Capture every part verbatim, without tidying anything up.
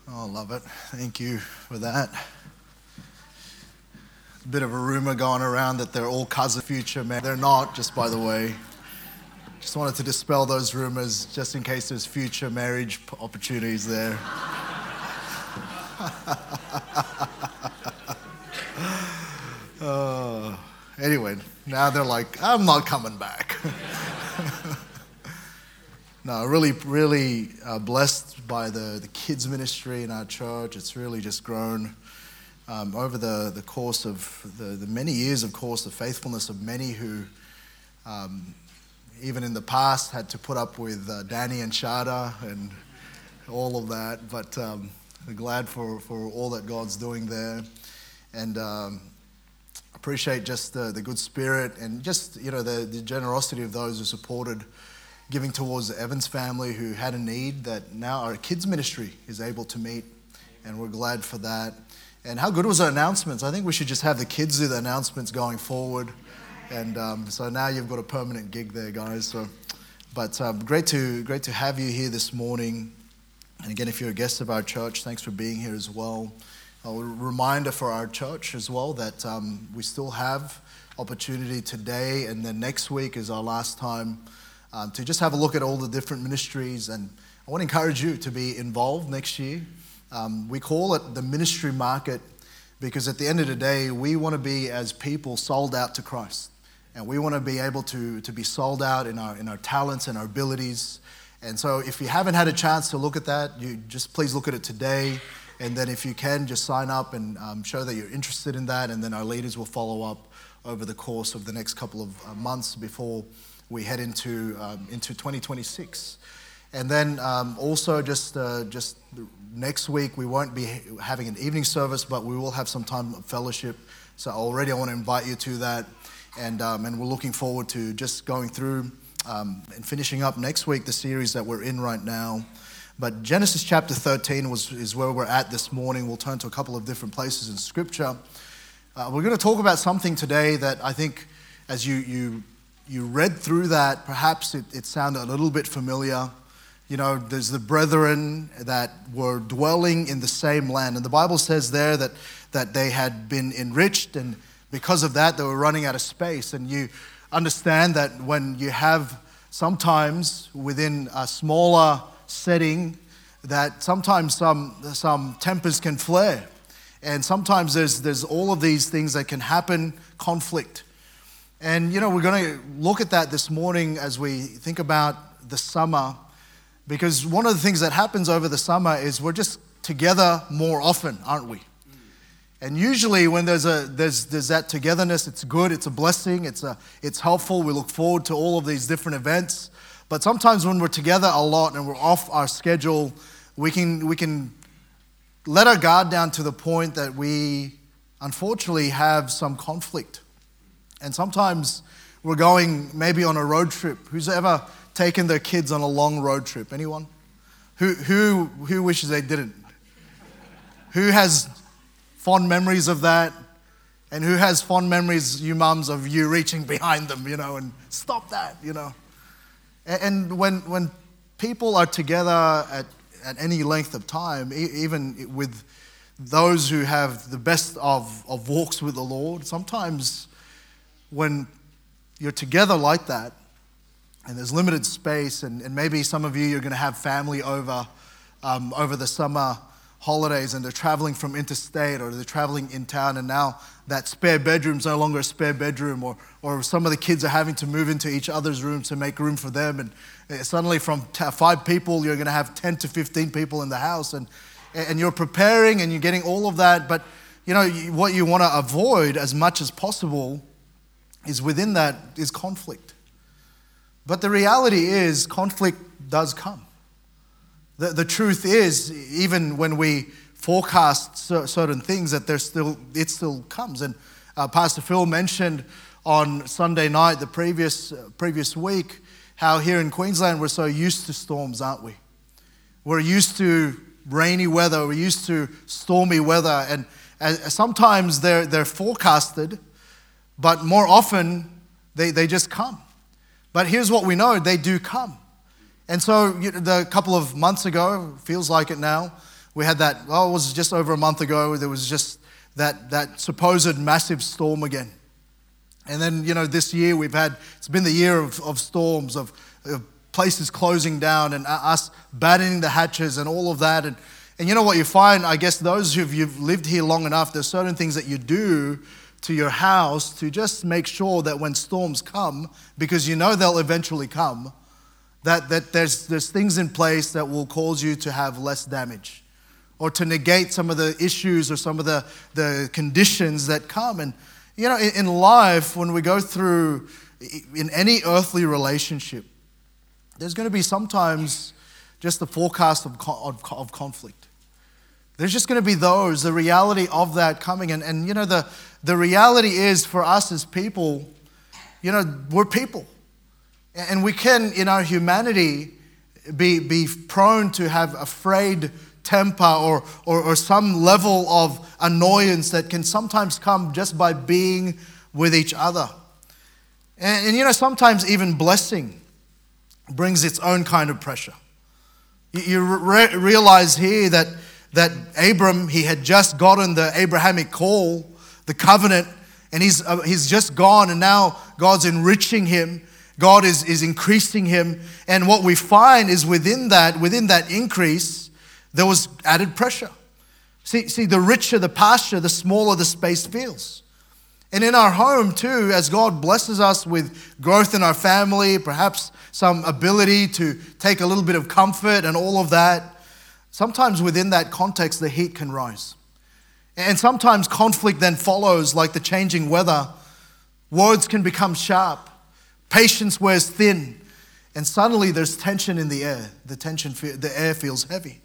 Oh, love it. Thank you for that. A bit of a rumor going around that they're all cousin future men. They're not, just by the way. Just wanted to dispel those rumors just in case there's future marriage opportunities there. uh, anyway, now they're like, I'm not coming back. No, really, really uh, blessed by the, the kids ministry in our church. It's really just grown um, over the, the course of the, the many years, of course, the faithfulness of many who, um, even in the past, had to put up with uh, Danny and Shada and all of that. But um, we're glad for, for all that God's doing there. And um, appreciate just the, the good spirit and just, you know, the, the generosity of those who supported giving towards the Evans family who had a need that now our kids ministry is able to meet, and we're glad for that. And how good was our announcements? I think we should just have the kids do the announcements going forward. And um, so now you've got a permanent gig there, guys. So, but um, great to great to have you here this morning. And again, if you're a guest of our church, thanks for being here as well. A reminder for our church as well that um, we still have opportunity today, and then next week is our last time Um, to just have a look at all the different ministries. And I want to encourage you to be involved next year. Um, we call it the ministry market because at the end of the day, we want to be, as people, sold out to Christ. And we want to be able to, to be sold out in our, in our talents and our abilities. And so if you haven't had a chance to look at that, you just please look at it today. And then if you can, just sign up and um, show that you're interested in that. And then our leaders will follow up over the course of the next couple of uh, months before we head into um, into twenty twenty-six. And then um, also just uh, just next week, we won't be having an evening service, but we will have some time of fellowship. So already I want to invite you to that. And um, and we're looking forward to just going through um, and finishing up next week the series that we're in right now. But Genesis chapter thirteen was is where we're at this morning. We'll turn to a couple of different places in Scripture. Uh, we're going to talk about something today that I think as you you You read through that, perhaps it, it sounded a little bit familiar. You know, there's the brethren that were dwelling in the same land. And the Bible says there that, that they had been enriched, and because of that, they were running out of space. And you understand that when you have sometimes within a smaller setting, that sometimes some, some tempers can flare. And sometimes there's, there's all of these things that can happen, conflict. And, you know, we're going to look at that this morning as we think about the summer, because one of the things that happens over the summer is we're just together more often, aren't we? And usually when there's a there's there's that togetherness, it's good, it's a blessing, it's a it's helpful. We look forward to all of these different events. But sometimes when we're together a lot and we're off our schedule, we can we can let our guard down to the point that we unfortunately have some conflict. And sometimes we're going maybe on a road trip. Who's ever taken their kids on a long road trip? Anyone? Who who who wishes they didn't? Who has fond memories of that? And who has fond memories, you mums, of you reaching behind them, you know, and stop that, you know? And when when people are together at, at any length of time, even with those who have the best of, of walks with the Lord, sometimes when you're together like that and there's limited space, and, and maybe some of you, you're going to have family over um, over the summer holidays, and they're traveling from interstate or they're traveling in town, and now that spare bedroom's no longer a spare bedroom, or or some of the kids are having to move into each other's rooms to make room for them, and suddenly from t- five people, you're going to have ten to fifteen people in the house, and and you're preparing and you're getting all of that, but you know what you want to avoid as much as possible is within that is conflict. But the reality is conflict does come. The, the truth is, even when we forecast certain things, that there's still it still comes. And uh, Pastor Phil mentioned on Sunday night, the previous uh, previous week, how here in Queensland we're so used to storms, aren't we? We're used to rainy weather, we're used to stormy weather, and uh, sometimes they're they're forecasted. But more often, they, they just come. But here's what we know, they do come. And so you know, the, a couple of months ago, feels like it now, we had that, well, it was just over a month ago, there was just that, that supposed massive storm again. And then, you know, this year we've had, it's been the year of, of storms, of, of places closing down and us battening the hatches and all of that. And, and you know what you find, I guess those who've you've lived here long enough, there's certain things that you do to your house to just make sure that when storms come, because you know they'll eventually come, that, that there's, there's things in place that will cause you to have less damage or to negate some of the issues or some of the, the conditions that come. And, you know, in, in life, when we go through, in any earthly relationship, there's going to be sometimes just the forecast of, of, of conflict. There's just going to be those, the reality of that coming. And, and you know, the, the reality is for us as people, you know, we're people. And we can, in our humanity, be, be prone to have a frayed temper or, or, or some level of annoyance that can sometimes come just by being with each other. And, and you know, sometimes even blessing brings its own kind of pressure. You, you re- realize here that that Abram, he had just gotten the Abrahamic call, the covenant, and he's uh, he's just gone, and now God's enriching him. God is, is increasing him. And what we find is within that, within that increase, there was added pressure. See, see, the richer the pasture, the smaller the space feels. And in our home too, as God blesses us with growth in our family, perhaps some ability to take a little bit of comfort and all of that, sometimes within that context, the heat can rise. And sometimes conflict then follows, like the changing weather. Words can become sharp. Patience wears thin. And suddenly there's tension in the air. The tension, the air feels heavy.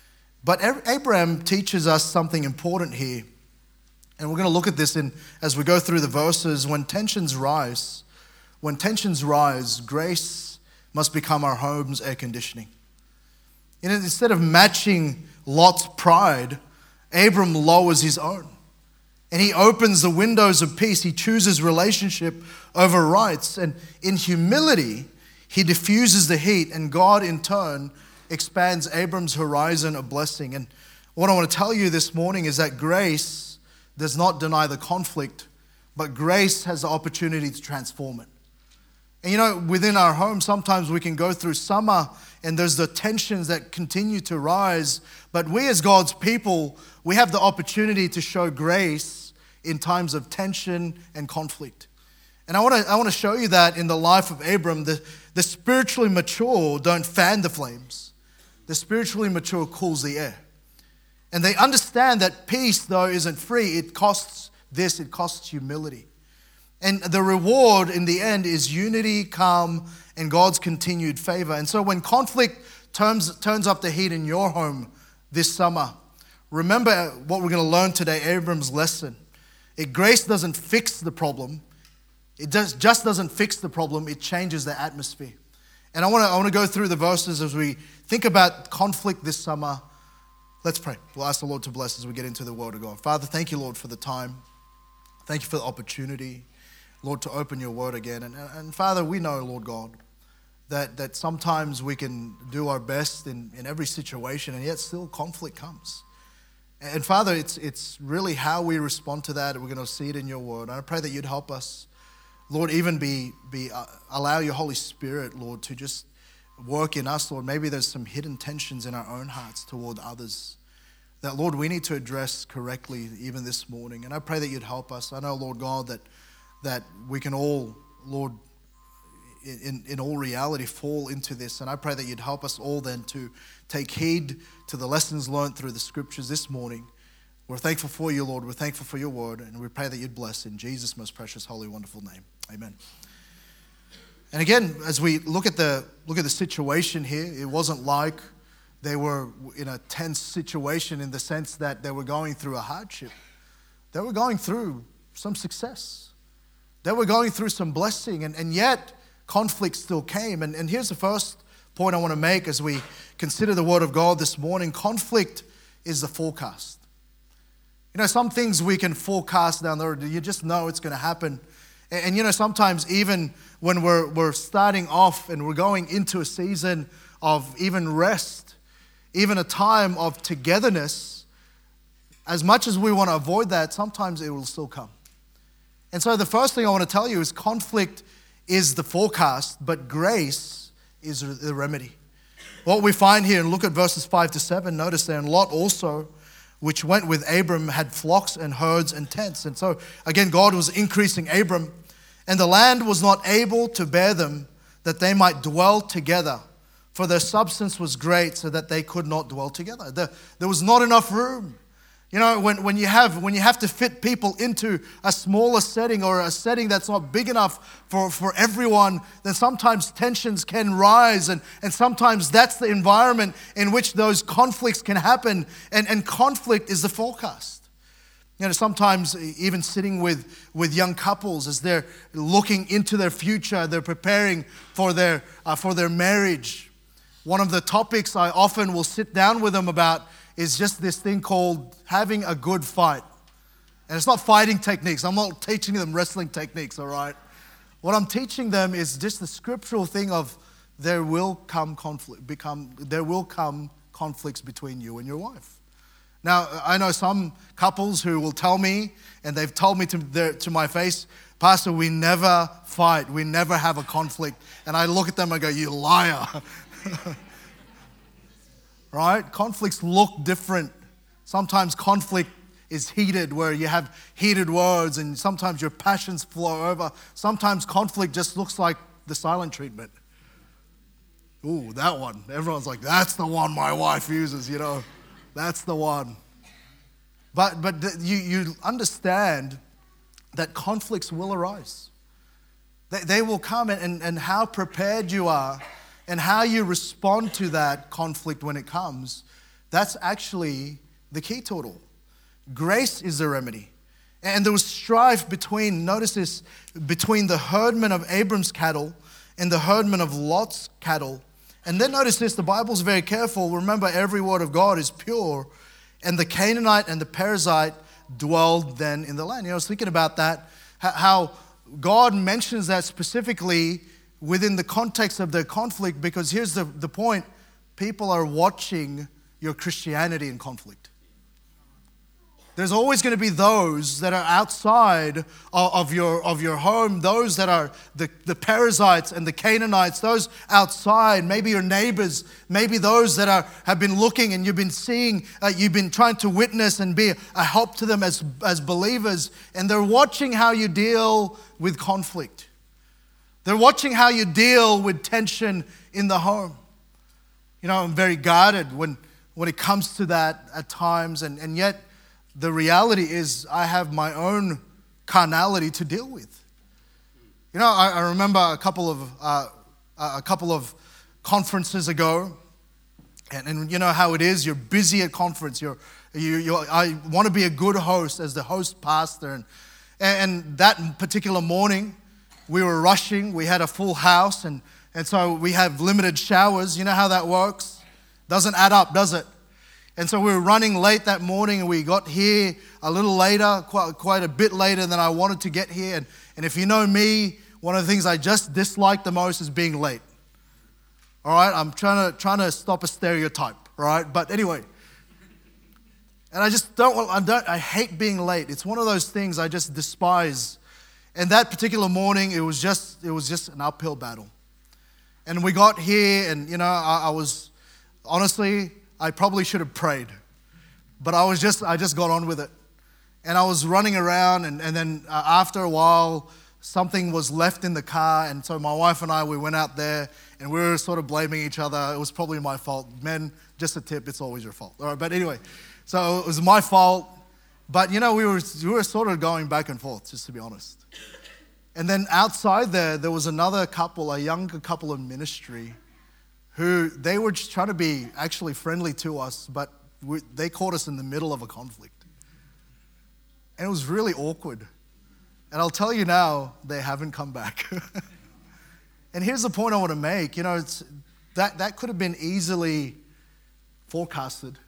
But Abraham teaches us something important here. And we're going to look at this in as we go through the verses. When tensions rise, when tensions rise, grace must become our home's air conditioning. You know, instead of matching Lot's pride, Abram lowers his own. And he opens the windows of peace. He chooses relationship over rights. And in humility, he diffuses the heat. And God, in turn, expands Abram's horizon of blessing. And what I want to tell you this morning is that grace does not deny the conflict, but grace has the opportunity to transform it. And you know, within our home, sometimes we can go through summer and there's the tensions that continue to rise. But we as God's people, we have the opportunity to show grace in times of tension and conflict. And I want to I want to show you that in the life of Abram. The, the spiritually mature don't fan the flames. The spiritually mature cools the air. And they understand that peace, though, isn't free. It costs this, it costs humility. And the reward in the end is unity, calm, and God's continued favor. And so when conflict turns, turns up the heat in your home this summer, remember what we're going to learn today, Abram's lesson. It, grace doesn't fix the problem. It does, just doesn't fix the problem. It changes the atmosphere. And I want to I want to go through the verses as we think about conflict this summer. Let's pray. We'll ask the Lord to bless as we get into the Word of God. Father, thank you, Lord, for the time. Thank you for the opportunity, Lord, to open your word again. And, and Father, we know, Lord God, that, that sometimes we can do our best in, in every situation, and yet still conflict comes. And Father, it's it's really how we respond to that. We're going to see it in your word. And I pray that you'd help us, Lord, even be, be uh, allow your Holy Spirit, Lord, to just work in us, Lord. Maybe there's some hidden tensions in our own hearts toward others that, Lord, we need to address correctly even this morning. And I pray that you'd help us. I know, Lord God, that that we can all, Lord, in, in all reality fall into this. And I pray that you'd help us all then to take heed to the lessons learned through the scriptures this morning. We're thankful for you, Lord. We're thankful for your word. And we pray that you'd bless in Jesus' most precious, holy, wonderful name. Amen. And again, as we look at the look at the situation here, it wasn't like they were in a tense situation in the sense that they were going through a hardship. They were going through some success. They were going through some blessing, and, and yet conflict still came. And, and here's the first point I want to make as we consider the Word of God this morning. Conflict is the forecast. You know, some things we can forecast down the road. You just know it's going to happen. And, and you know, sometimes even when we're, we're starting off and we're going into a season of even rest, even a time of togetherness, as much as we want to avoid that, sometimes it will still come. And so the first thing I want to tell you is conflict is the forecast, but grace is the remedy. What we find here, and look at verses five to seven, notice there, and Lot also, which went with Abram, had flocks and herds and tents. And so, again, God was increasing Abram, and the land was not able to bear them, that they might dwell together, for their substance was great, so that they could not dwell together. There, there was not enough room. You know, when, when you have when you have to fit people into a smaller setting or a setting that's not big enough for, for everyone, then sometimes tensions can rise, and, and sometimes that's the environment in which those conflicts can happen, and, and conflict is the forecast. You know, sometimes even sitting with, with young couples as they're looking into their future, they're preparing for their uh, for their marriage. One of the topics I often will sit down with them about is just this thing called having a good fight. And it's not fighting techniques. I'm not teaching them wrestling techniques, all right? What I'm teaching them is just the scriptural thing of there will come conflict, become there will come conflicts between you and your wife. Now, I know some couples who will tell me, and they've told me to their, to my face, Pastor, we never fight, we never have a conflict. And I look at them and go, you liar. Right? Conflicts look different. Sometimes conflict is heated, where you have heated words, and sometimes your passions flow over. Sometimes conflict just looks like the silent treatment. Ooh, that one. Everyone's like, that's the one my wife uses, you know. That's the one. But but you, you understand that conflicts will arise. They, they will come, and, and how prepared you are and how you respond to that conflict when it comes, that's actually the key to it all. Grace is the remedy. And there was strife between, notice this, between the herdmen of Abram's cattle and the herdmen of Lot's cattle. And then notice this, the Bible's very careful. Remember, every word of God is pure. And the Canaanite and the Perizzite dwelled then in the land. You know, I was thinking about that, how God mentions that specifically within the context of their conflict, because here's the, the point. People are watching your Christianity in conflict. There's always going to be those that are outside of your, of your home, those that are the, the Perizzites and the Canaanites, those outside, maybe your neighbors, maybe those that are have been looking and you've been seeing, uh, you've been trying to witness and be a help to them as, as believers, and they're watching how you deal with conflict. They're watching how you deal with tension in the home. You know, I'm very guarded when, when it comes to that at times, and, and yet the reality is I have my own carnality to deal with. You know, I, I remember a couple of uh, a couple of conferences ago, and, and you know how it is. You're busy at conference. You're you you I want to be a good host as the host pastor, and and that particular morning we were rushing. We had a full house, and and so we have limited showers. You know how that works? Doesn't add up, does it? And so we were running late that morning, and we got here a little later, quite, quite a bit later than I wanted to get here. And, and if you know me, one of the things I just dislike the most is being late. All right, I'm trying to trying to stop a stereotype, all right? But anyway, and I just don't, I don't, I hate being late. It's one of those things I just despise. And that particular morning, it was just, it was just an uphill battle. And we got here, and you know, I, I was honestly, I probably should have prayed, but I was just, I just got on with it. And I was running around, and, and then uh, after a while, something was left in the car, and so my wife and I, we went out there, and we were sort of blaming each other. It was probably my fault. Men, just a tip, it's always your fault. All right, but anyway, so it was my fault, but you know, we were, we were sort of going back and forth, just to be honest. And then outside there, there was another couple, a younger couple in ministry, who they were just trying to be actually friendly to us, but we, they caught us in the middle of a conflict. And it was really awkward. And I'll tell you now, they haven't come back. And here's the point I want to make. You know, it's, that, that could have been easily forecasted.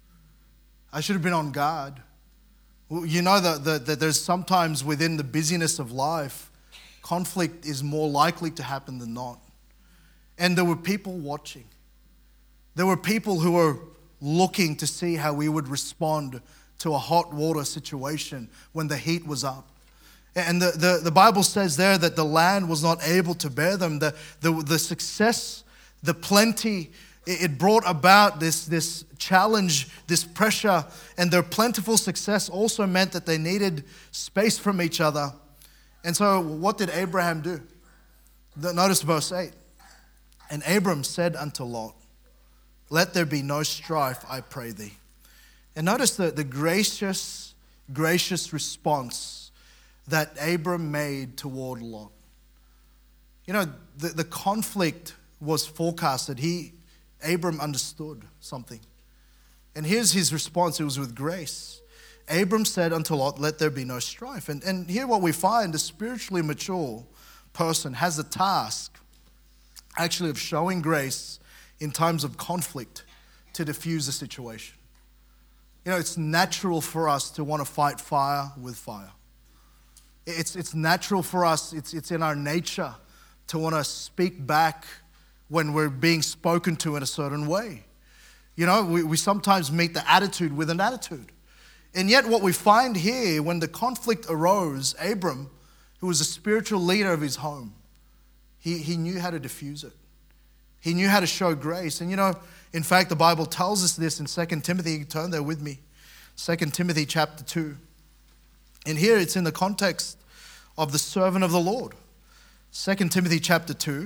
I should have been on guard. You know that, that, that there's sometimes within the busyness of life, conflict is more likely to happen than not. And there were people watching. There were people who were looking to see how we would respond to a hot water situation when the heat was up. And the, the, the Bible says there that the land was not able to bear them. The, the, the success, the plenty, it brought about this, this challenge, this pressure, and their plentiful success also meant that they needed space from each other. And so what did Abraham do? Notice verse eight. And Abram said unto Lot, let there be no strife, I pray thee. And notice the, the gracious, gracious response that Abram made toward Lot. You know, the, the conflict was forecasted. He, Abram understood something. And here's his response. It was with grace. Abram said unto Lot, let there be no strife. And, and here what we find, a spiritually mature person has a task actually of showing grace in times of conflict to diffuse the situation. You know, it's natural for us to want to fight fire with fire. It's, it's natural for us, it's, it's in our nature to want to speak back when we're being spoken to in a certain way. You know, we, we sometimes meet the attitude with an attitude. And yet what we find here, when the conflict arose, Abram, who was a spiritual leader of his home, he, he knew how to diffuse it. He knew how to show grace. And you know, in fact, the Bible tells us this in Second Timothy. You can turn there with me. Second Timothy chapter two. And here it's in the context of the servant of the Lord. Second Timothy chapter two.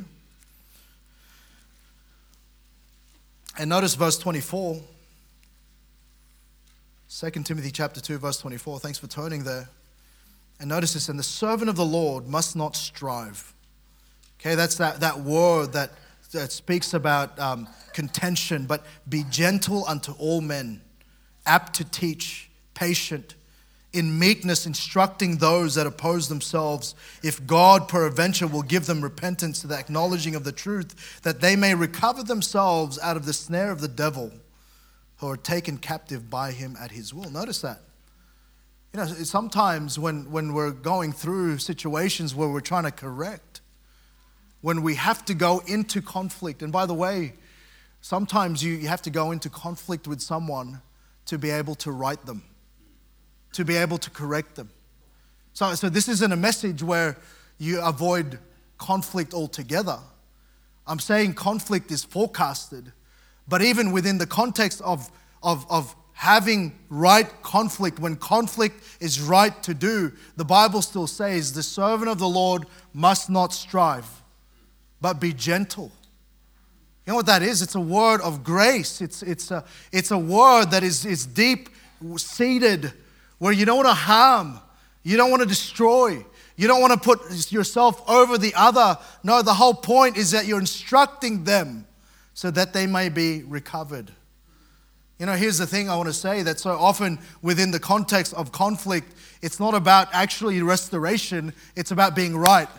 And notice verse twenty-four. Second Timothy chapter two, verse twenty-four. Thanks for turning there. And notice this, and the servant of the Lord must not strive. Okay, that's that, that word that, that speaks about um, contention, but be gentle unto all men, apt to teach, patient, in meekness instructing those that oppose themselves, if God peradventure will give them repentance to the acknowledging of the truth, that they may recover themselves out of the snare of the devil, who are taken captive by him at his will. Notice that. You know, sometimes when, when we're going through situations where we're trying to correct, when we have to go into conflict, and by the way, sometimes you, you have to go into conflict with someone to be able to right them, to be able to correct them. So, so this isn't a message where you avoid conflict altogether. I'm saying conflict is forecasted, but even within the context of, of, of having right conflict, when conflict is right to do, the Bible still says the servant of the Lord must not strive, but be gentle. You know what that is? It's a word of grace. It's, it's, a, it's a word that is, is deep seated, where you don't want to harm, you don't want to destroy, you don't want to put yourself over the other. No, the whole point is that you're instructing them so that they may be recovered. You know, here's the thing I want to say, that so often within the context of conflict, it's not about actually restoration, it's about being right.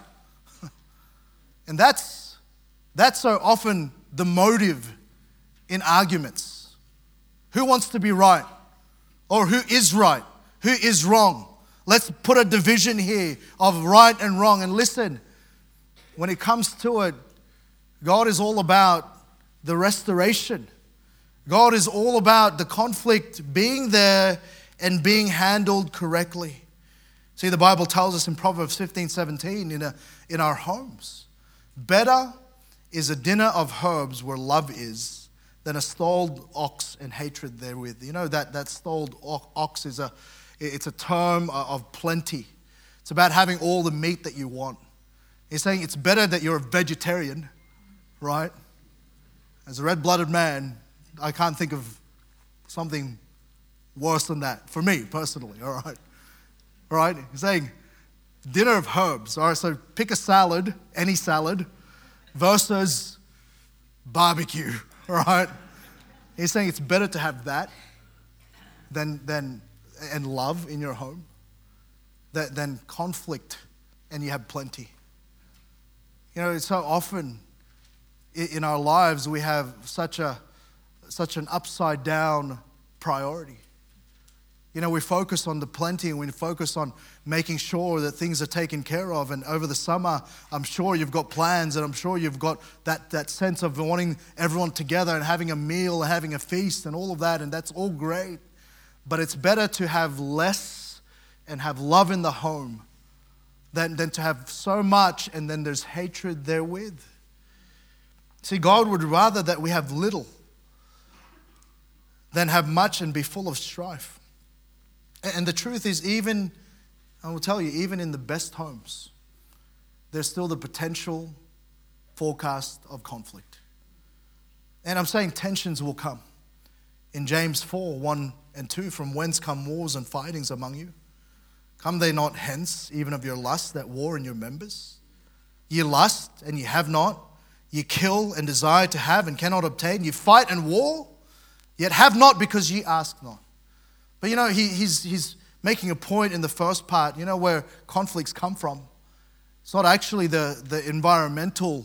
And that's, that's so often the motive in arguments. Who wants to be right? Or who is right? Who is wrong? Let's put a division here of right and wrong. And listen, when it comes to it, God is all about the restoration. God is all about the conflict being there and being handled correctly. See, the Bible tells us in Proverbs fifteen seventeen, in, a, in our homes, better is a dinner of herbs where love is than a stalled ox and hatred therewith. You know, that, that stalled ox is a, it's a term of plenty. It's about having all the meat that you want. He's saying it's better that you're a vegetarian, right? As a red-blooded man, I can't think of something worse than that for me personally, all right? All right? He's saying dinner of herbs, all right? So pick a salad, any salad, versus barbecue, all right? He's saying it's better to have that than, than and love in your home than, than conflict and you have plenty. You know, so often in our lives we have such a such an upside down priority. You know, we focus on the plenty and we focus on making sure that things are taken care of. And over the summer, I'm sure you've got plans and I'm sure you've got that, that sense of wanting everyone together and having a meal and having a feast and all of that. And that's all great. But it's better to have less and have love in the home than, than to have so much and then there's hatred therewith. See, God would rather that we have little than have much and be full of strife. And the truth is, even, I will tell you, even in the best homes, there's still the potential forecast of conflict. And I'm saying tensions will come. In James four, one and two, from whence come wars and fightings among you? Come they not hence, even of your lust that war in your members? Ye lust and ye have not, ye kill and desire to have and cannot obtain, ye fight and war, yet have not because ye ask not. But you know, he, he's, he's making a point in the first part, you know, where conflicts come from. It's not actually the, the environmental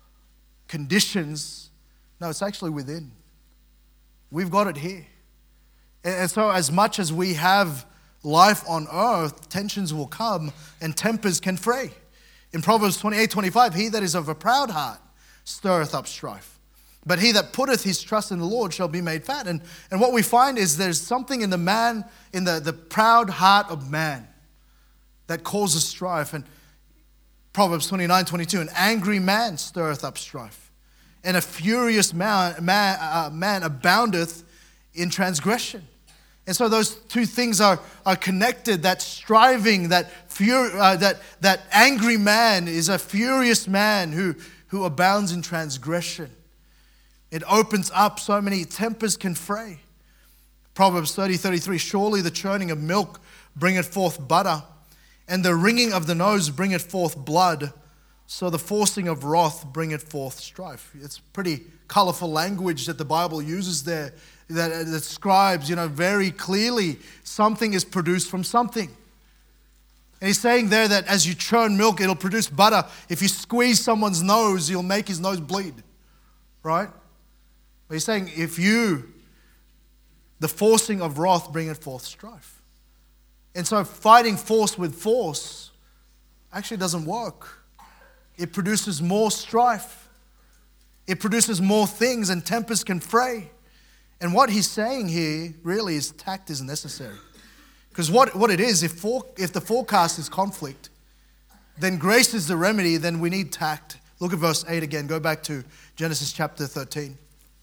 conditions. No, it's actually within. We've got it here. And, and so as much as we have life on earth, tensions will come and tempers can fray. In Proverbs twenty-eight twenty-five, he that is of a proud heart stirreth up strife. But he that putteth his trust in the Lord shall be made fat. And, and what we find is there's something in the man, in the, the proud heart of man that causes strife. And Proverbs twenty-nine twenty-two, an angry man stirreth up strife. And a furious man, man, uh, man aboundeth in transgression. And so those two things are, are connected. That striving, that, fur, uh, that, that angry man is a furious man who, who abounds in transgression. It opens up so many tempers can fray. Proverbs thirty thirty-three, surely the churning of milk bringeth forth butter, and the wringing of the nose bringeth forth blood, so the forcing of wrath bringeth forth strife. It's pretty colorful language that the Bible uses there that describes, you know, very clearly something is produced from something. And he's saying there that as you churn milk, it'll produce butter. If you squeeze someone's nose, you'll make his nose bleed, right? But he's saying, if you, the forcing of wrath bringeth forth strife. And so fighting force with force actually doesn't work. It produces more strife. It produces more things and tempers can fray. And what he's saying here really is tact is necessary. Because what, what it is, if, for, if the forecast is conflict, then grace is the remedy, then we need tact. Look at verse eight again. Go back to Genesis chapter thirteen.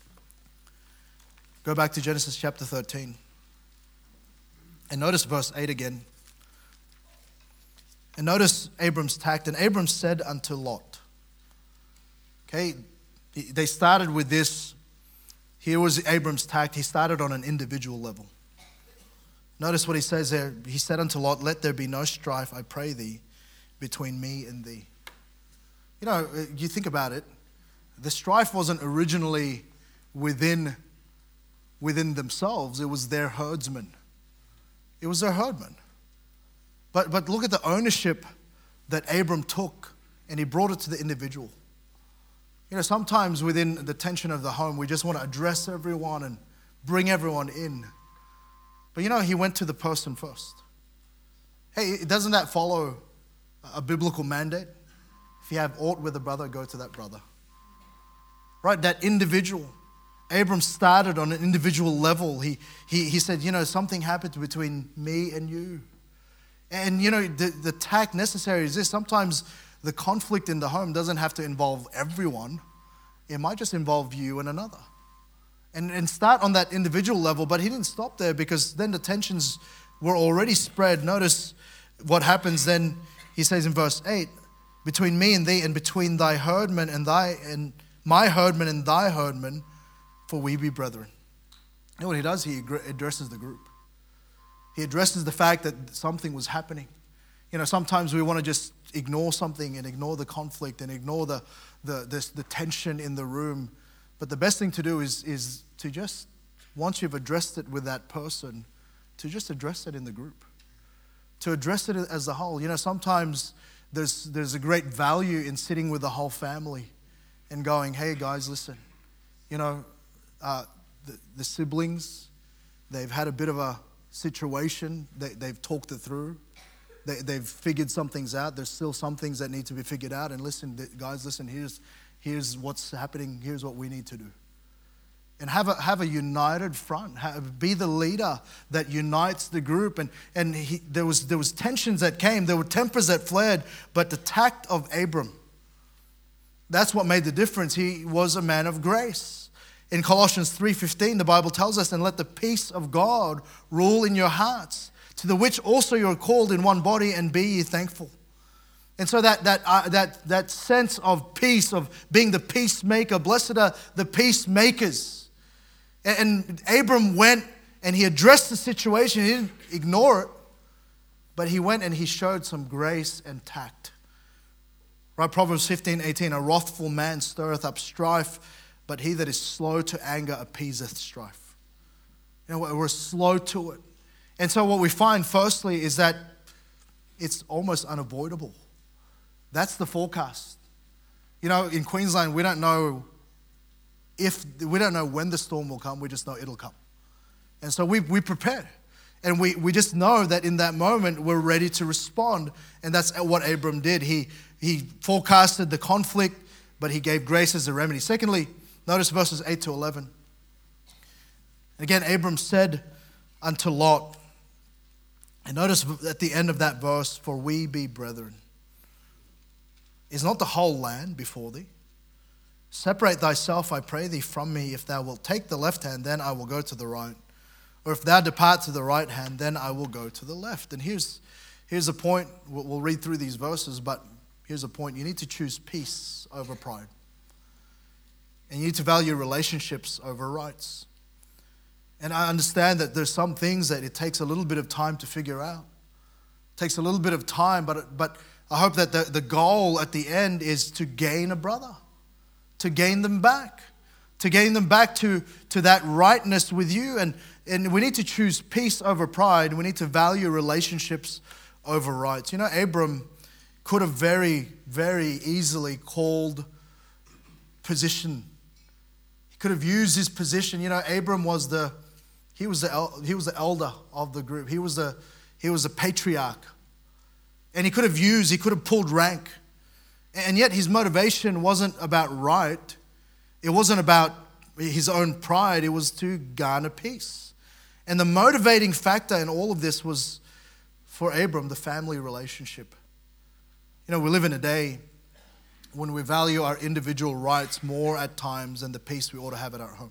Go back to Genesis chapter thirteen. And notice verse eight again. And notice Abram's tact. And Abram said unto Lot. Okay, they started with this. Here was Abram's tact. He started on an individual level. Notice what he says there. He said unto Lot, let there be no strife, I pray thee, between me and thee. You know, you think about it. The strife wasn't originally within within themselves. It was their herdsmen. It was their herdmen. But, but look at the ownership that Abram took, and he brought it to the individual. You know, sometimes within the tension of the home, we just want to address everyone and bring everyone in. But you know, he went to the person first. Hey, doesn't that follow a biblical mandate? If you have aught with a brother, go to that brother. Right, that individual. Abram started on an individual level. He, he, he said, you know, something happened between me and you. And, you know, the, the tact necessary is this. Sometimes the conflict in the home doesn't have to involve everyone. It might just involve you and another. And, and start on that individual level, but he didn't stop there because then the tensions were already spread. Notice what happens then. He says in verse eight, between me and thee and between thy herdmen and thy and my herdmen and thy herdmen, for we be brethren. You know what he does? He addresses the group. He addresses the fact that something was happening. You know, sometimes we want to just ignore something and ignore the conflict and ignore the the, the, the tension in the room. But the best thing to do is, is to just, once you've addressed it with that person, to just address it in the group. To address it as a whole. You know, sometimes there's there's a great value in sitting with the whole family and going, hey guys, listen, you know, uh, the, the siblings, they've had a bit of a situation. They, they've talked it through. They, they've figured some things out. There's still some things that need to be figured out. And listen, guys, listen, here's, here's what's happening. Here's what we need to do. And have a, have a united front. Have, be the leader that unites the group. And, and he, there was, there was tensions that came. There were tempers that flared. But the tact of Abram, that's what made the difference. He was a man of grace. In Colossians three fifteen, the Bible tells us, and let the peace of God rule in your hearts, to the which also you are called in one body, and be ye thankful. And so that that uh, that that sense of peace, of being the peacemaker, blessed are the peacemakers. And, and Abram went and he addressed the situation. He didn't ignore it, but he went and he showed some grace and tact. Right, Proverbs fifteen eighteen, a wrathful man stirreth up strife, but he that is slow to anger appeaseth strife. You know, we're slow to it. And so what we find firstly is that it's almost unavoidable. That's the forecast. You know, in Queensland, we don't know if, we don't know when the storm will come, we just know it'll come. And so we we prepare. And we, we just know that in that moment, we're ready to respond. And that's what Abram did. He, he forecasted the conflict, but he gave grace as a remedy. Secondly, notice verses eight to eleven. Again, Abram said unto Lot, and notice at the end of that verse, for we be brethren. Is not the whole land before thee? Separate thyself, I pray thee, from me. If thou wilt take the left hand, then I will go to the right. Or if thou depart to the right hand, then I will go to the left. And here's, here's a point. We'll, we'll read through these verses, but here's a point. You need to choose peace over pride. And you need to value relationships over rights. And I understand that there's some things that it takes a little bit of time to figure out. It takes a little bit of time, but, but I hope that the, the goal at the end is to gain a brother, to gain them back, to gain them back to, to that rightness with you. And, and we need to choose peace over pride. We need to value relationships over rights. You know, Abram could have very, very easily called position. He could have used his position. You know, Abram was the he was the el- he was the elder of the group. He was the he was the patriarch, and he could have used. He could have pulled rank, and yet his motivation wasn't about right. It wasn't about his own pride. It was to garner peace, and the motivating factor in all of this was for Abram the family relationship. You know, we live in a day when we value our individual rights more at times than the peace we ought to have at our home.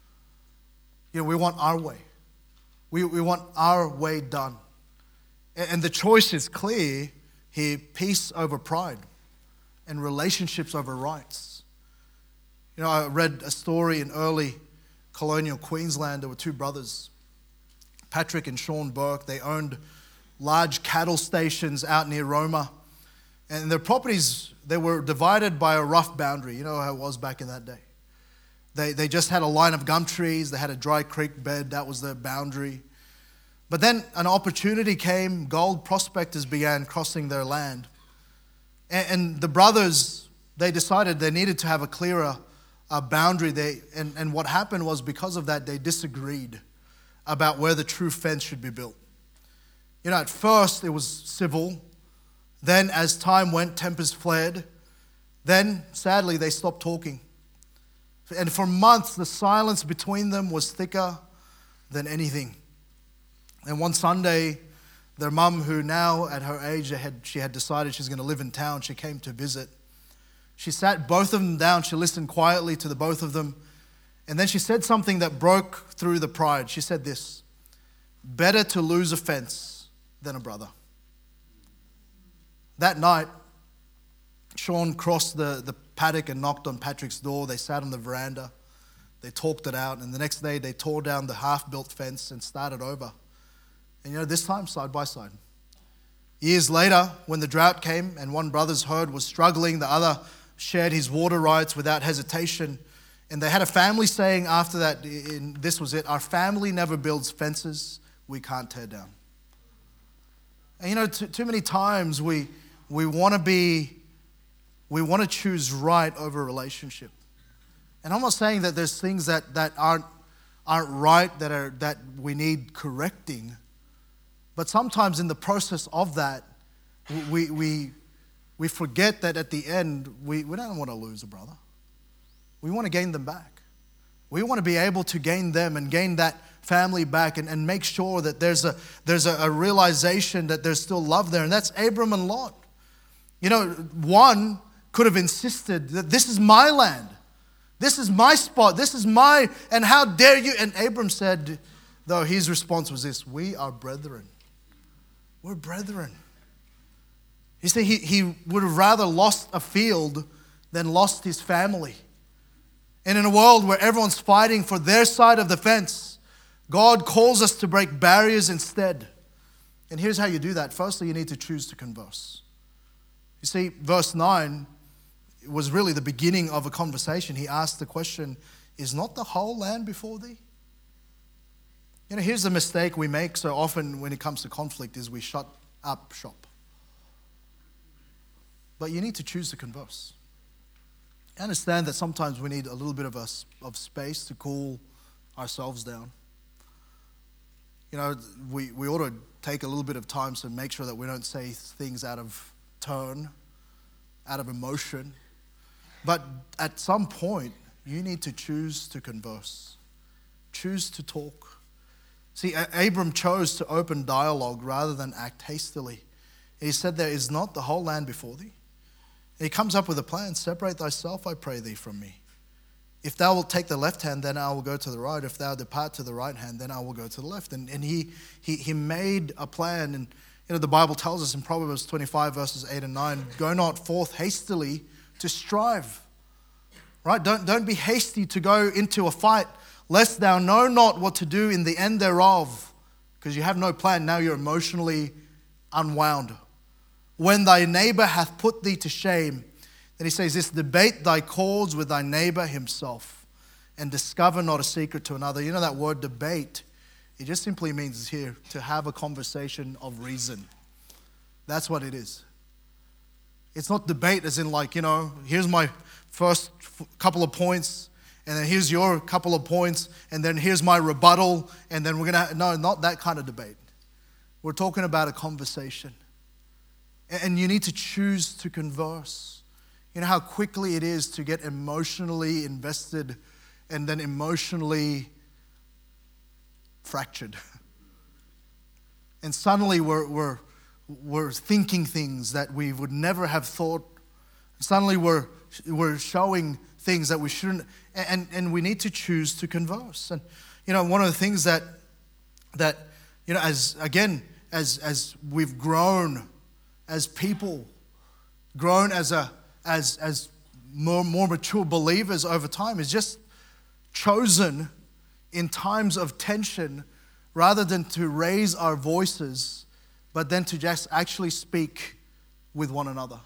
You know, we want our way. We, we want our way done. And, and the choice is clear here, peace over pride and relationships over rights. You know, I read a story in early colonial Queensland. There were two brothers, Patrick and Sean Burke. They owned large cattle stations out near Roma. And their properties, they were divided by a rough boundary. You know how it was back in that day. They they just had a line of gum trees. They had a dry creek bed. That was their boundary. But then an opportunity came. Gold prospectors began crossing their land. And, and the brothers, they decided they needed to have a clearer uh, boundary. They, and, and what happened was because of that, they disagreed about where the true fence should be built. You know, at first it was civil. Then as time went, tempers flared. Then, sadly, they stopped talking. And for months, the silence between them was thicker than anything. And one Sunday, their mum, who now at her age, had, she had decided she's going to live in town, she came to visit. She sat both of them down. She listened quietly to the both of them. And then she said something that broke through the pride. She said this, better to lose a fence than a brother. That night, Sean crossed the, the paddock and knocked on Patrick's door. They sat on the veranda. They talked it out. And the next day, they tore down the half-built fence and started over. And you know, this time, side by side. Years later, when the drought came and one brother's herd was struggling, the other shared his water rights without hesitation. And they had a family saying after that, and this was it, our family never builds fences we can't tear down. And you know, too, too many times we we want to be, we want to choose right over relationship. And I'm not saying that there's things that, that aren't aren't right, that are that we need correcting. But sometimes in the process of that, we we we forget that at the end, we, we don't want to lose a brother. We want to gain them back. We want to be able to gain them and gain that family back and, and make sure that there's a there's a, a realization that there's still love there. And that's Abram and Lot. You know, one could have insisted that this is my land. This is my spot. This is my, and how dare you? And Abram said, though his response was this: we are brethren. We're brethren. You see, he, he would have rather lost a field than lost his family. And in a world where everyone's fighting for their side of the fence, God calls us to break barriers instead. And here's how you do that. Firstly, you need to choose to converse. You see, verse nine was really the beginning of a conversation. He asked the question, is not the whole land before thee? You know, here's the mistake we make so often when it comes to conflict is we shut up shop. But you need to choose to converse. I understand that sometimes we need a little bit of a, of space to cool ourselves down. You know, we, we ought to take a little bit of time to make sure that we don't say things out of turn, out of emotion. But at some point, you need to choose to converse. Choose to talk. See, Abram chose to open dialogue rather than act hastily. He said, there is not the whole land before thee. And he comes up with a plan. Separate thyself, I pray thee, from me. If thou wilt take the left hand, then I will go to the right. If thou depart to the right hand, then I will go to the left. And, and he, he, he made a plan. And you know, the Bible tells us in Proverbs twenty-five, verses eight and nine, go not forth hastily to strive. Right? Don't, don't be hasty to go into a fight, lest thou know not what to do in the end thereof. Because you have no plan. Now you're emotionally unwound. When thy neighbor hath put thee to shame, then he says this, debate thy cause with thy neighbor himself, and discover not a secret to another. You know that word debate, it just simply means here to have a conversation of reason. That's what it is. It's not debate as in like, you know, here's my first couple of points, and then here's your couple of points, and then here's my rebuttal, and then we're going to, no, not that kind of debate. We're talking about a conversation. And you need to choose to converse. You know how quickly it is to get emotionally invested and then emotionally fractured. And suddenly we're, we're, we're thinking things that we would never have thought. Suddenly we're, we're showing things that we shouldn't. And, and we need to choose to converse. And, you know, one of the things that, that you know, as, again, as, as we've grown as people, grown as a as as more, more mature believers over time, is just chosen in times of tension, rather than to raise our voices, but then to just actually speak with one another.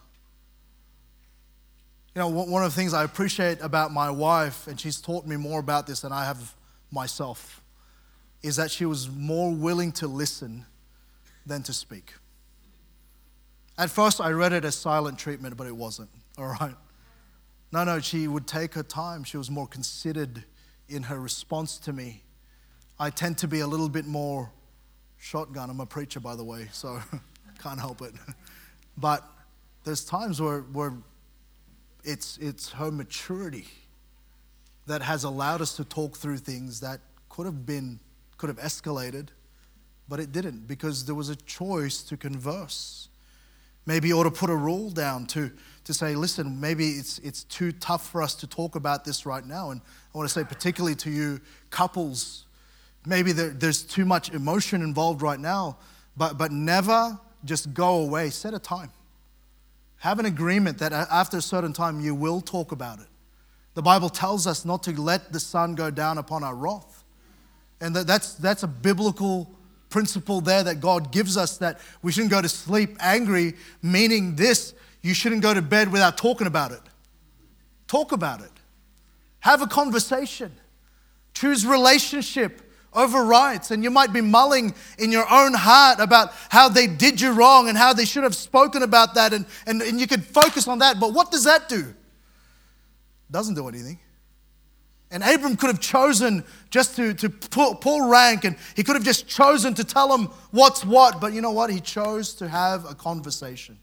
You know, one of the things I appreciate about my wife, and she's taught me more about this than I have myself, is that she was more willing to listen than to speak. At first, I read it as silent treatment, but it wasn't, all right? No, no, she would take her time. She was more considered in her response to me. I tend to be a little bit more shotgun. I'm a preacher, by the way, so can't help it. But there's times where, where it's, it's her maturity that has allowed us to talk through things that could have been, could have escalated, but it didn't, because there was a choice to converse. Maybe you ought to put a rule down to, to say, listen, maybe it's it's too tough for us to talk about this right now. And I want to say particularly to you couples, maybe there, there's too much emotion involved right now, but, but never just go away. Set a time. Have an agreement that after a certain time you will talk about it. The Bible tells us not to let the sun go down upon our wrath. And that, that's that's a biblical principle there that God gives us, that we shouldn't go to sleep angry, meaning this, you shouldn't go to bed without talking about it. Talk about it. Have a conversation. Choose relationship over rights. And you might be mulling in your own heart about how they did you wrong and how they should have spoken about that, and, and, and you could focus on that. But what does that do? Doesn't do anything. And Abram could have chosen just to, to pull, pull rank, and he could have just chosen to tell him what's what. But you know what? He chose to have a conversation.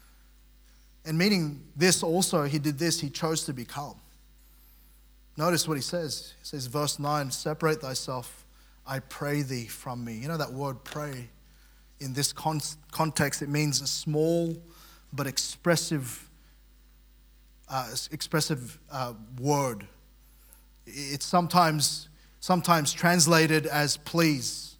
And meaning this also, he did this, he chose to be calm. Notice what he says. He says, verse nine, separate thyself, I pray thee, from me. You know that word pray, in this con- context, it means a small but expressive, uh, expressive uh, word. It's sometimes, sometimes translated as please.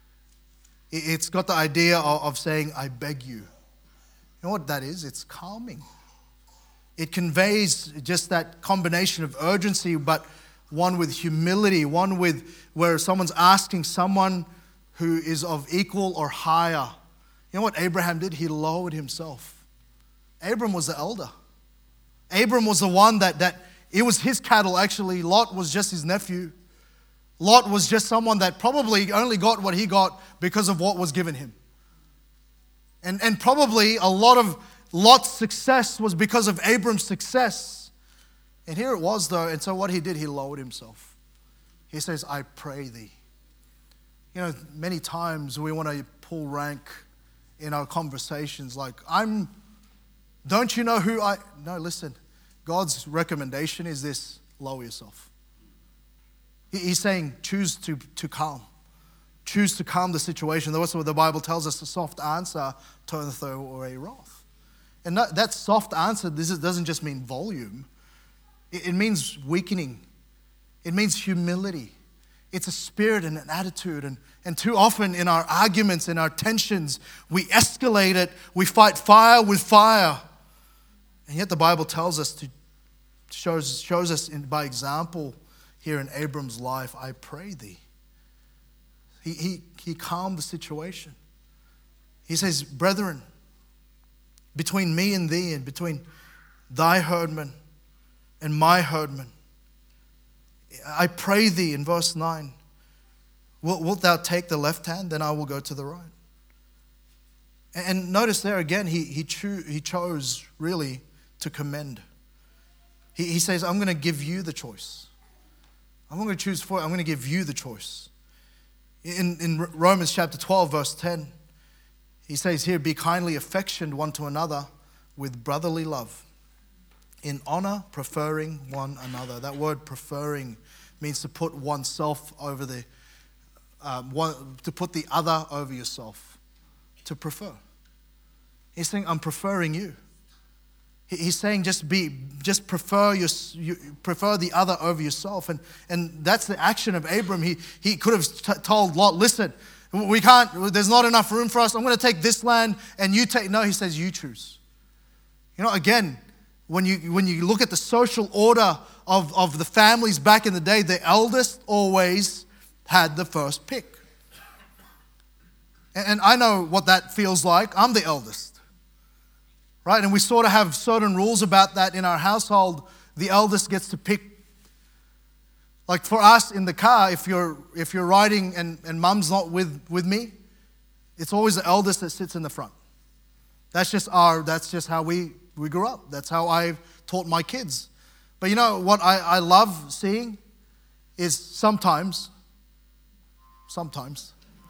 It's got the idea of, of saying, I beg you. You know what that is? It's calming. It conveys just that combination of urgency, but one with humility, one with where someone's asking someone who is of equal or higher. You know what Abraham did? He lowered himself. Abram was the elder. Abram was the one that, that it was his cattle actually. Lot was just his nephew. Lot was just someone that probably only got what he got because of what was given him. And, and probably a lot of Lot's success was because of Abram's success. And here it was though, and so what he did, he lowered himself. He says, I pray thee. You know, many times we want to pull rank in our conversations like, I'm, don't you know who I, no, listen. God's recommendation is this, lower yourself. He's saying, choose to, to calm. Choose to calm the situation. That's what the Bible tells us, a soft answer turneth away wrath. And that, that soft answer, this is, doesn't just mean volume. It, it means weakening. It means humility. It's a spirit and an attitude. And, and too often in our arguments, in our tensions, we escalate it. We fight fire with fire. And yet the Bible tells us, to shows, shows us in, by example here in Abram's life, I pray thee. He, he, he calmed the situation. He says, brethren, between me and thee and between thy herdmen and my herdmen, I pray thee, in verse nine, wilt, wilt thou take the left hand, then I will go to the right. And, and notice there again, he, he, cho- he chose really to commend. He, he says, I'm going to give you the choice. I'm going to choose for you. I'm going to give you the choice. In, in Romans chapter twelve, verse ten, he says here, be kindly affectioned one to another with brotherly love, in honor preferring one another. That word preferring means to put oneself over the, um, one, to put the other over yourself, to prefer. He's saying, I'm preferring you. He's saying just be, just prefer your, you, prefer the other over yourself, and and that's the action of Abram. He he could have t- told Lot, listen, we can't. There's not enough room for us. I'm going to take this land, and you take. No, he says you choose. You know, again, when you when you look at the social order of of the families back in the day, the eldest always had the first pick, and, and I know what that feels like. I'm the eldest. Right, and we sort of have certain rules about that in our household. The eldest gets to pick. Like for us in the car, if you're if you're riding and, and mum's not with, with me, it's always the eldest that sits in the front. That's just our that's just how we, we grew up. That's how I've taught my kids. But you know what I, I love seeing is sometimes, sometimes,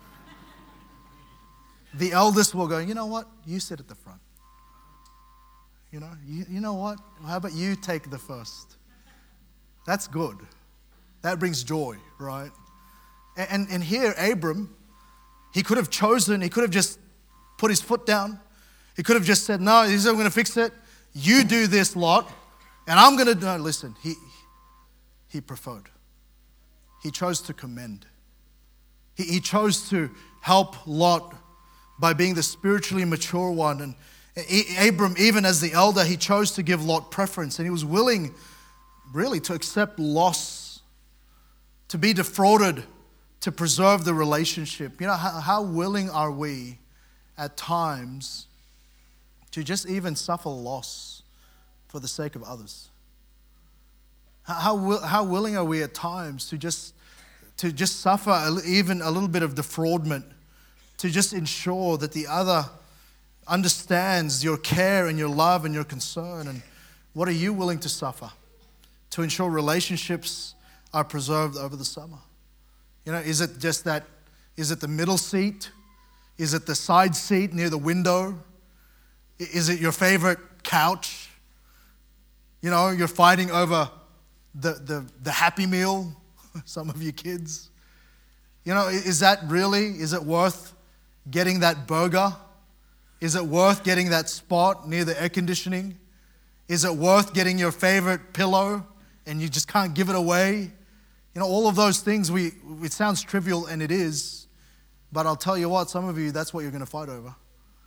the eldest will go, you know what, you sit at the front. You know, you, you know what? How about you take the first? That's good. That brings joy, right? And, and, and here, Abram, he could have chosen, he could have just put his foot down. He could have just said, no, this is how I'm going to fix it. You do this, Lot, and I'm going to, no, listen. He, he preferred. He chose to commend. He, he chose to help Lot by being the spiritually mature one. And Abram, even as the elder, he chose to give Lot preference, and he was willing really to accept loss, to be defrauded, to preserve the relationship. You know, how, how willing are we at times to just even suffer loss for the sake of others? How, how, how willing are we at times to just, to just suffer even a little bit of defraudment, to just ensure that the other understands your care and your love and your concern? And what are you willing to suffer to ensure relationships are preserved over the summer? You know, is it just that, is it the middle seat? Is it the side seat near the window? Is it your favorite couch? You know, you're fighting over the, the, the Happy Meal, some of you kids. You know, is that really, is it worth getting that burger? Is it worth getting that spot near the air conditioning? Is it worth getting your favorite pillow and you just can't give it away? You know, all of those things, we it sounds trivial, and it is, but I'll tell you what, some of you, that's what you're going to fight over.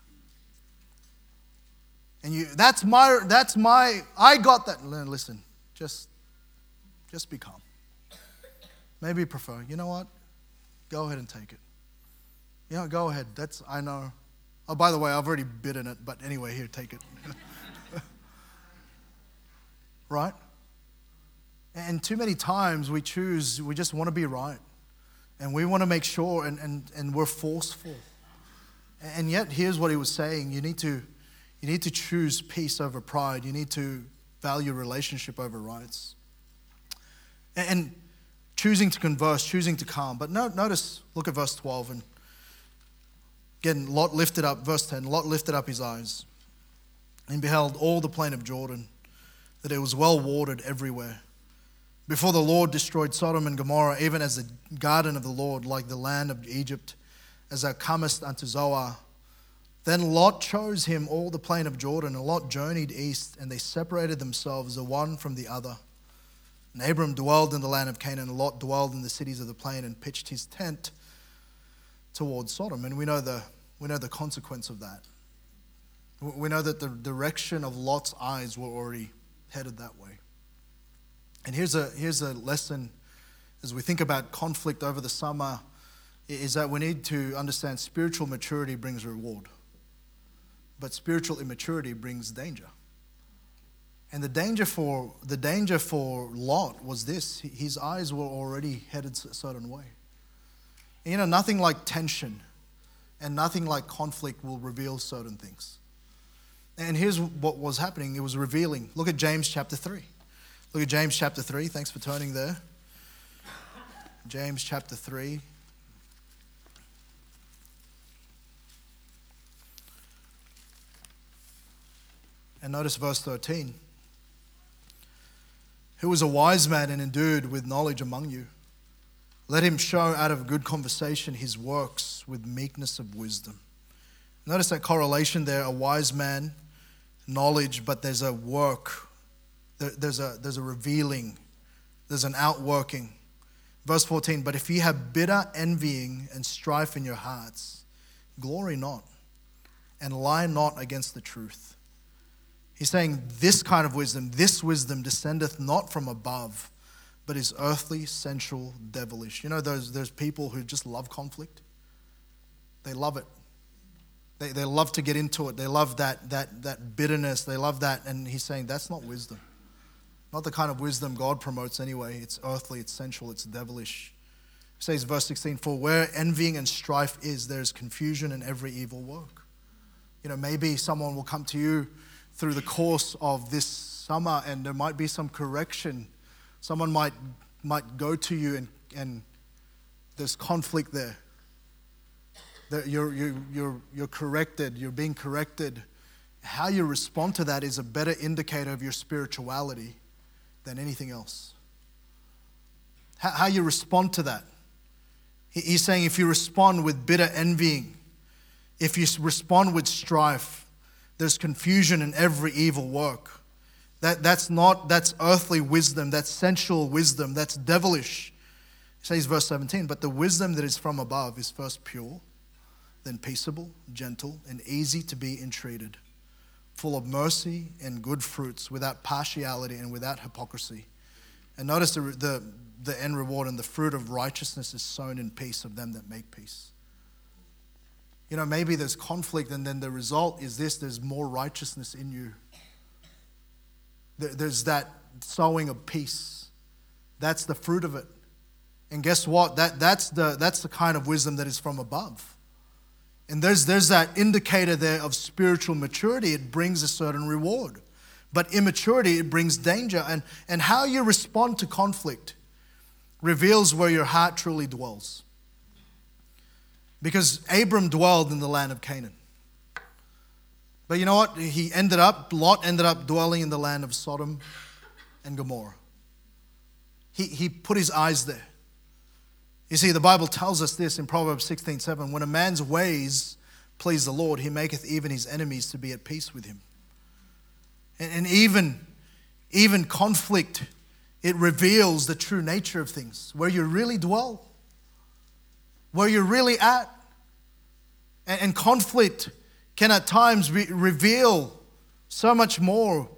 And you, that's my, that's my, I got that. Listen, just, just be calm. Maybe you prefer, you know what? Go ahead and take it. You know, go ahead. That's, I know. Oh, by the way, I've already bitten it, but anyway, here, take it. Right? And too many times we choose, we just want to be right. And we want to make sure, and, and, and we're forceful. And yet, here's what he was saying. You need to, you need to choose peace over pride. You need to value relationship over rights. And, and choosing to converse, choosing to calm. But no, notice, look at verse twelve. And again, Lot lifted up, verse ten, Lot lifted up his eyes and beheld all the plain of Jordan, that it was well watered everywhere. Before the Lord destroyed Sodom and Gomorrah, even as the garden of the Lord, like the land of Egypt, as thou comest unto Zoar. Then Lot chose him all the plain of Jordan, and Lot journeyed east, and they separated themselves the one from the other. And Abram dwelled in the land of Canaan, and Lot dwelled in the cities of the plain, and pitched his tent towards Sodom. And we know the we know the consequence of that. We know that the direction of Lot's eyes were already headed that way. And here's a here's a lesson as we think about conflict over the summer, is that we need to understand spiritual maturity brings reward, but spiritual immaturity brings danger. And the danger for the danger for Lot was this: his eyes were already headed a certain way. And you know, nothing like tension and nothing like conflict will reveal certain things. And here's what was happening: it was revealing. Look at James chapter three. Look at James chapter three. Thanks for turning there. James chapter three. And notice verse thirteen. Who is a wise man and endued with knowledge among you? Let him show out of good conversation his works with meekness of wisdom. Notice that correlation there, a wise man, knowledge, but there's a work. There's a, there's a revealing. There's an outworking. Verse fourteen, but if ye have bitter envying and strife in your hearts, glory not, and lie not against the truth. He's saying this kind of wisdom, this wisdom descendeth not from above, but is earthly, sensual, devilish. You know those, those people who just love conflict? They love it. They, they love to get into it. They love that, that, that bitterness. They love that. And he's saying that's not wisdom. Not the kind of wisdom God promotes anyway. It's earthly, it's sensual, it's devilish. It says verse sixteen, for where envying and strife is, there is confusion in every evil work. You know, maybe someone will come to you through the course of this summer and there might be some correction. Someone might might go to you and, and there's conflict there. That you're, you're, you're, you're corrected, you're being corrected. How you respond to that is a better indicator of your spirituality than anything else. How, how you respond to that. He, he's saying if you respond with bitter envying, if you respond with strife, there's confusion in every evil work. That, that's not, that's earthly wisdom, that's sensual wisdom, that's devilish. He says verse seventeen, but the wisdom that is from above is first pure, then peaceable, gentle, and easy to be entreated, full of mercy and good fruits, without partiality and without hypocrisy. And notice the, the, the end reward, and the fruit of righteousness is sown in peace of them that make peace. You know, maybe there's conflict and then the result is this: there's more righteousness in you. There, there's that sowing of peace. That's the fruit of it. And guess what? That, that's, the, that's the kind of wisdom that is from above. And there's, there's that indicator there of spiritual maturity. It brings a certain reward. But immaturity, it brings danger. And, and how you respond to conflict reveals where your heart truly dwells. Because Abram dwelled in the land of Canaan. But you know what? He ended up, Lot ended up dwelling in the land of Sodom and Gomorrah. He, he put his eyes there. You see, the Bible tells us this in Proverbs sixteen seven. When a man's ways please the Lord, he maketh even his enemies to be at peace with him. And, and even, even conflict, it reveals the true nature of things, where you really dwell, where you're really at. And, and conflict can at times re- reveal so much more.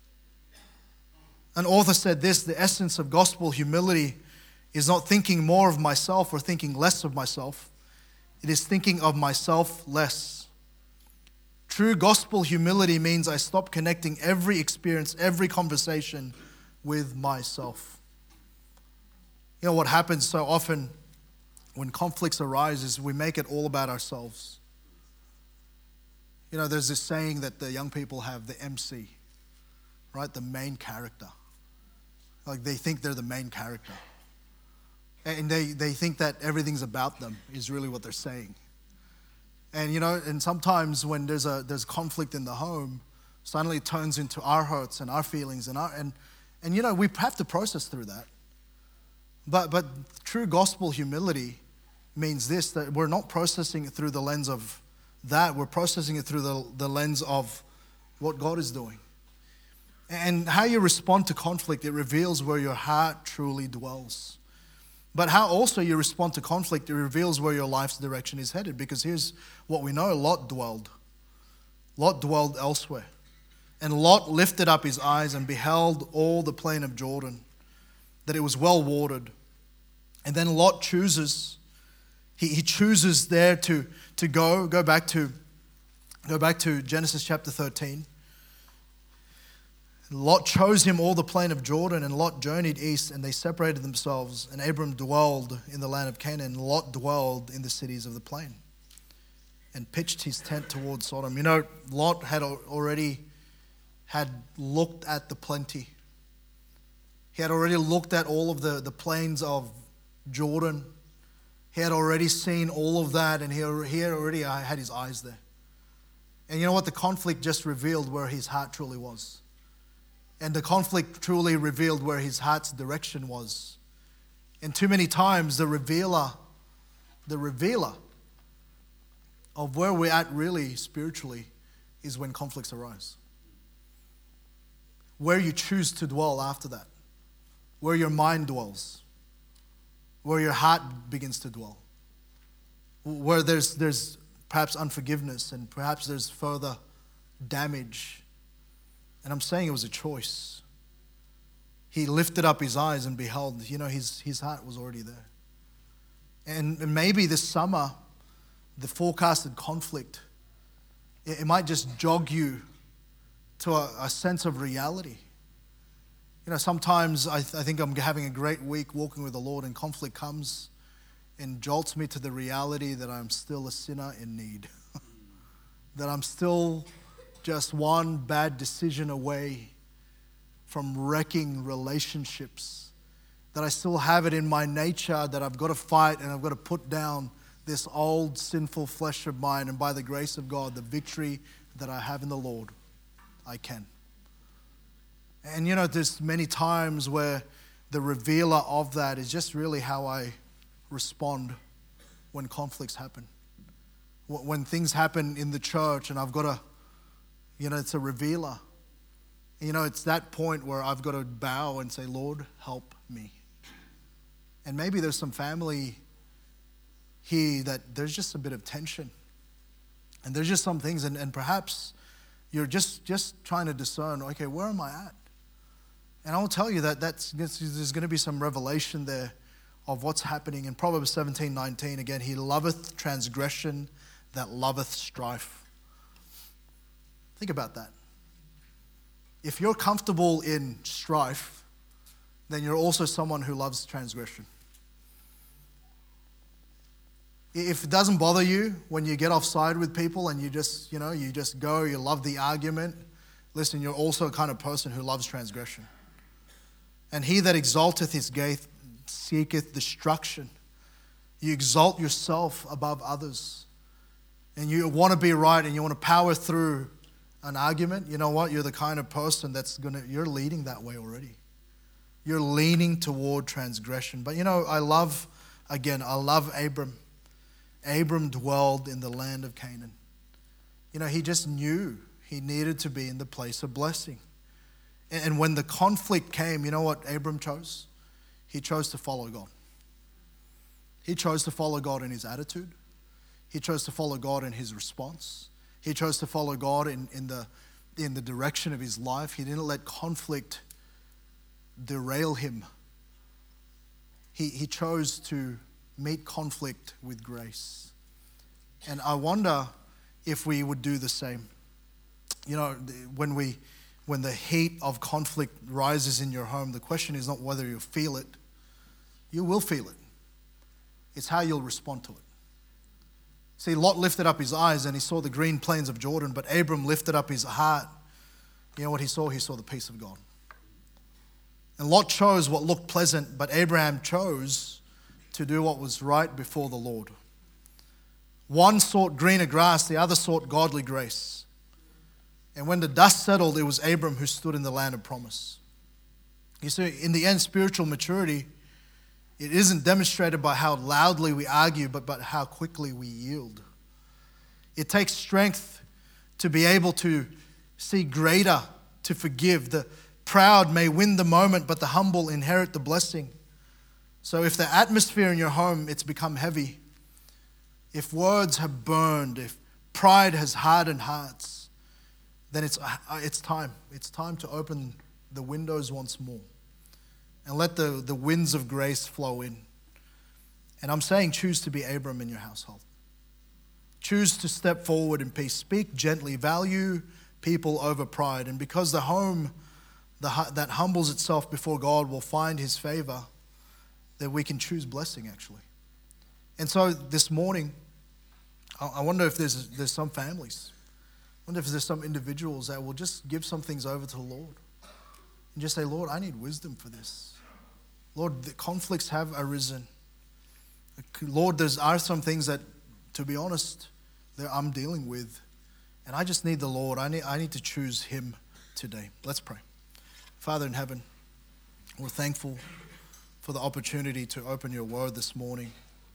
An author said this: the essence of gospel humility is not thinking more of myself or thinking less of myself. It is thinking of myself less. True gospel humility means I stop connecting every experience, every conversation with myself. You know what happens so often when conflicts arise is we make it all about ourselves. You know, there's this saying that the young people have, the M C, right? The main character. Like they think they're the main character. And they, they think that everything's about them is really what they're saying. And you know, and sometimes when there's a there's conflict in the home, suddenly it turns into our hurts and our feelings and our and and you know, we have to process through that. But but true gospel humility means this, that we're not processing it through the lens of that, we're processing it through the, the lens of what God is doing. And how you respond to conflict, it reveals where your heart truly dwells. But how also you respond to conflict, it reveals where your life's direction is headed. Because here's what we know: Lot dwelled. Lot dwelled elsewhere. And Lot lifted up his eyes and beheld all the plain of Jordan, that it was well watered. And then Lot chooses, he, he chooses there to, to go, go back to, go back to Genesis chapter thirteen. Lot chose him all the plain of Jordan, and Lot journeyed east, and they separated themselves. And Abram dwelled in the land of Canaan, and Lot dwelled in the cities of the plain, and pitched his tent towards Sodom. You know, Lot had already had looked at the plenty. He had already looked at all of the, the plains of Jordan. He had already seen all of that, and he, he had already had his eyes there. And you know what? The conflict just revealed where his heart truly was. And the conflict truly revealed where his heart's direction was. And too many times the revealer, the revealer of where we're at really spiritually is when conflicts arise. Where you choose to dwell after that. Where your mind dwells. Where your heart begins to dwell. Where there's, there's perhaps unforgiveness and perhaps there's further damage. And I'm saying it was a choice. He lifted up his eyes and beheld, you know, his, his heart was already there. And, and maybe this summer, the forecasted conflict, it, it might just jog you to a, a sense of reality. You know, sometimes I, th- I think I'm having a great week walking with the Lord, and conflict comes and jolts me to the reality that I'm still a sinner in need. That I'm still just one bad decision away from wrecking relationships. That I still have it in my nature that I've got to fight and I've got to put down this old sinful flesh of mine. And by the grace of God, the victory that I have in the Lord, I can. And you know, there's many times where the revealer of that is just really how I respond when conflicts happen. When things happen in the church and I've got to, you know, it's a revealer. You know, it's that point where I've got to bow and say, Lord, help me. And maybe there's some family here that there's just a bit of tension. And there's just some things, and, and perhaps you're just, just trying to discern, okay, where am I at? And I'll tell you that that's, there's going to be some revelation there of what's happening. In Proverbs seventeen nineteen, again, he loveth transgression that loveth strife. Think about that. If you're comfortable in strife, then you're also someone who loves transgression. If it doesn't bother you when you get offside with people and you just, you know, you just go, you love the argument, listen, you're also a kind of person who loves transgression. And he that exalteth his gate seeketh destruction. You exalt yourself above others. And you want to be right and you want to power through an argument. You know what? You're the kind of person that's going to, you're leading that way already. You're leaning toward transgression. But you know, I love, again, I love Abram. Abram dwelled in the land of Canaan. You know, he just knew he needed to be in the place of blessing. And when the conflict came, you know what Abram chose? He chose to follow God. He chose to follow God in his attitude. He chose to follow God in his response. He chose to follow God in, in, the, in the direction of his life. He didn't let conflict derail him. He, he chose to meet conflict with grace. And I wonder if we would do the same. You know, when we, when the heat of conflict rises in your home, the question is not whether you feel it. You will feel it. It's how you'll respond to it. See, Lot lifted up his eyes and he saw the green plains of Jordan, but Abram lifted up his heart. You know what he saw? He saw the peace of God. And Lot chose what looked pleasant, but Abraham chose to do what was right before the Lord. One sought greener grass, the other sought godly grace. And when the dust settled, it was Abram who stood in the land of promise. You see, in the end, spiritual maturity, it isn't demonstrated by how loudly we argue, but by how quickly we yield. It takes strength to be able to see greater, to forgive. The proud may win the moment, but the humble inherit the blessing. So if the atmosphere in your home, it's become heavy, if words have burned, if pride has hardened hearts, then it's, it's time. It's time to open the windows once more and let the, the winds of grace flow in. And I'm saying choose to be Abram in your household. Choose to step forward in peace. Speak gently. Value people over pride. And because the home the, that humbles itself before God will find his favor, that we can choose blessing actually. And so this morning, I wonder if there's, there's some families, I wonder if there's some individuals that will just give some things over to the Lord and just say, Lord, I need wisdom for this. Lord, the conflicts have arisen. Lord, there are some things that, to be honest, that I'm dealing with. And I just need the Lord. I need, I need to choose him today. Let's pray. Father in heaven, we're thankful for the opportunity to open your word this morning.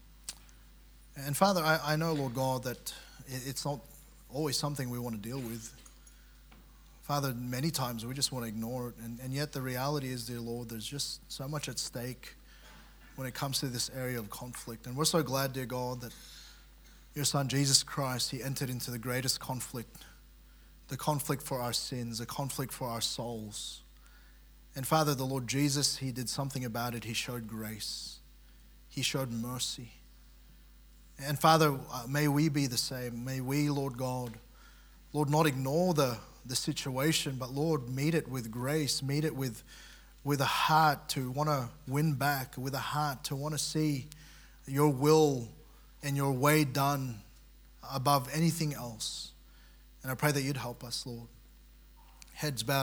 And Father, I, I know, Lord God, that it's not always something we want to deal with. Father, many times we just want to ignore it. And, and yet the reality is, dear Lord, there's just so much at stake when it comes to this area of conflict. And we're so glad, dear God, that your Son, Jesus Christ, he entered into the greatest conflict, the conflict for our sins, the conflict for our souls. And Father, the Lord Jesus, he did something about it. He showed grace. He showed mercy. And Father, may we be the same. May we, Lord God, Lord, not ignore the, the situation, but Lord, meet it with grace, meet it with, with a heart to want to win back, with a heart to want to see your will and your way done above anything else. And I pray that you'd help us, Lord. Heads bowed.